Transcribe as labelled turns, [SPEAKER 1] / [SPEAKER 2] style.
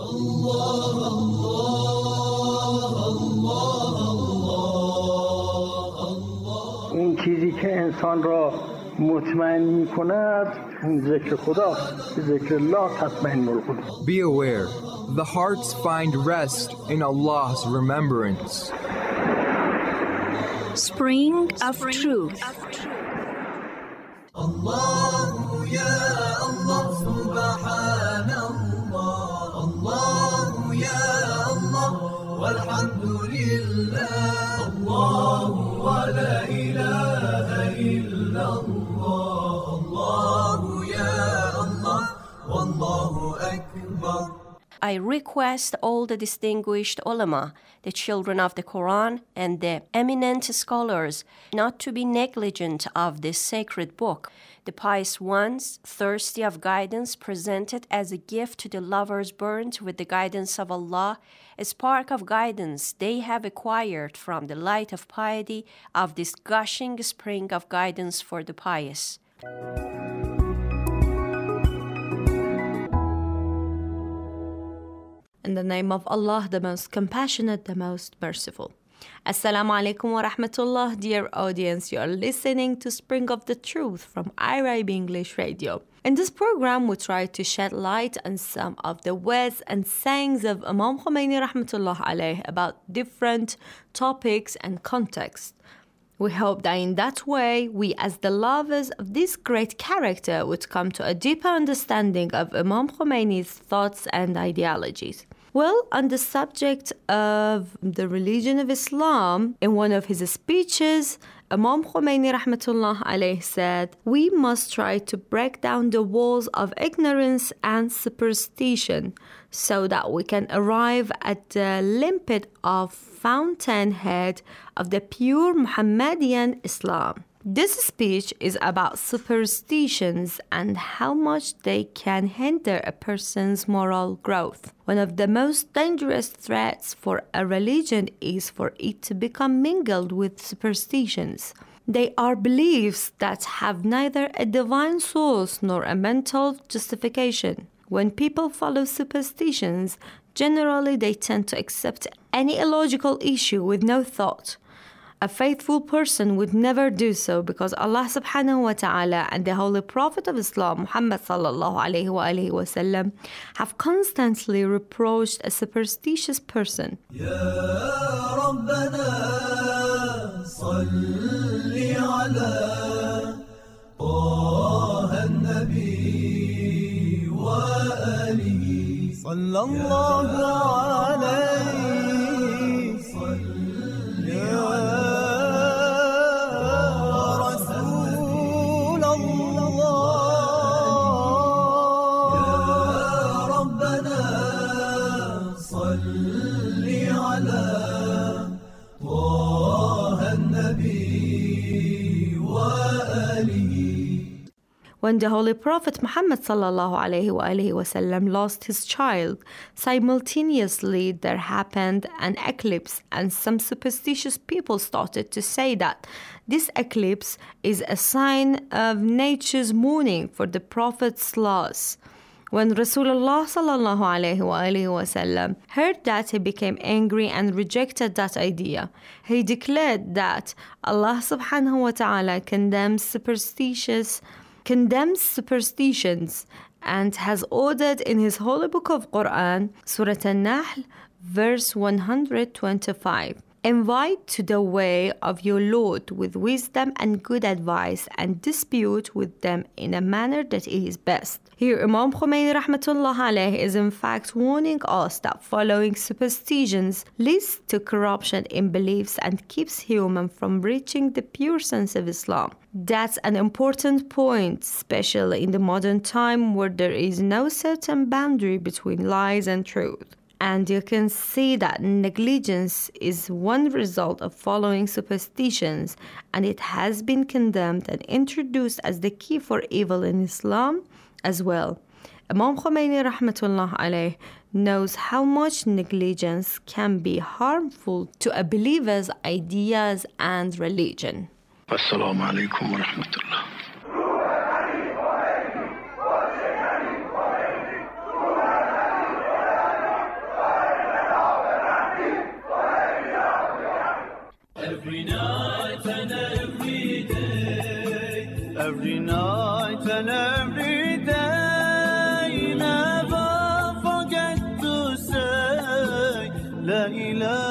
[SPEAKER 1] اون چیزی که انسان را مطمئن می‌کند اون ذکر خداست. ذکر الله تطمئن القلوب.
[SPEAKER 2] Be aware, the hearts find rest in Allah's remembrance.
[SPEAKER 3] Spring of Truth.
[SPEAKER 4] Allah ya Allah subhanallah. Allah ya Allah walhamdulillah. Allah wa la ilaha illallah. Allah ya Allah wallahu akbar.
[SPEAKER 5] I request all the distinguished ulama, the children of the Quran, and the eminent scholars not to be negligent of this sacred book. The pious ones, thirsty of guidance, presented as a gift to the lovers burnt with the guidance of Allah, a spark of guidance they have acquired from the light of piety of this gushing spring of guidance for the pious.
[SPEAKER 6] In the name of Allah, the most compassionate, the most merciful. Assalamu alaikum wa rahmatullah, dear audience. You are listening to Spring of the Truth from Arab English Radio. In this program, we try to shed light on some of the words and sayings of Imam Khomeini rahmatullah alayh about different topics and contexts. We hope that in that way, we as the lovers of this great character would come to a deeper understanding of Imam Khomeini's thoughts and ideologies. Well, on the subject of the religion of Islam, in one of his speeches, Imam Khomeini rahmatullah alayh said, "We must try to break down the walls of ignorance and superstition so that we can arrive at the limpid of fountainhead of the pure Muhammadian Islam." This speech is about superstitions and how much they can hinder a person's moral growth. One of the most dangerous threats for a religion is for it to become mingled with superstitions. They are beliefs that have neither a divine source nor a mental justification. When people follow superstitions, generally they tend to accept any illogical issue with no thought. A faithful person would never do so because Allah subhanahu wa ta'ala and the Holy Prophet of Islam, Muhammad sallallahu alayhi wa alihi wa sallam, have constantly reproached a superstitious person.
[SPEAKER 4] Ya Rabbana salli ala Taha an-Nabi wa alihi sallallahu alayhi salli ala
[SPEAKER 6] When the Holy Prophet Muhammad sallallahu alayhi wa alihi wasallam lost his child, simultaneously there happened an eclipse, and some superstitious people started to say that this eclipse is a sign of nature's mourning for the Prophet's loss. When Rasulullah sallallahu alayhi wa alihi wasallam heard that, he became angry and rejected that idea. He declared that Allah subhanahu wa ta'ala condemns superstitions and has ordered in his holy book of Quran, Surah An-Nahl, verse 125, "Invite to the way of your Lord with wisdom and good advice, and dispute with them in a manner that is best." Here, Imam Khomeini rahmatullah alayh is in fact warning us that following superstitions leads to corruption in beliefs and keeps human from reaching the pure sense of Islam. That's an important point, especially in the modern time where there is no certain boundary between lies and truth. And you can see that negligence is one result of following superstitions, and it has been condemned and introduced as the key for evil in Islam as well. Imam Khomeini rahmatullah alayh knows how much negligence can be harmful to a believer's ideas and religion.
[SPEAKER 1] Assalamu alaikum wa rahmatullah.
[SPEAKER 4] night and every day. Every night and every day. Never forget to say La ilaha